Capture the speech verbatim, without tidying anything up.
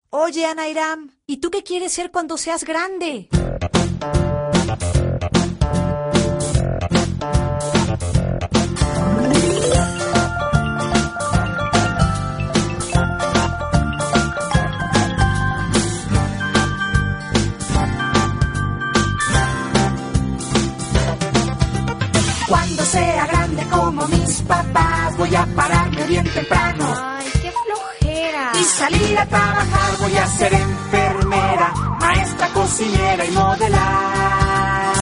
Oye, Anairam, ¿y tú qué quieres ser cuando seas grande? Cuando sea grande como mis papás, voy a pararme bien temprano. Ay, qué flojera. Y salir a trabajar, voy a ser enfermera, maestra, cocinera y modelar.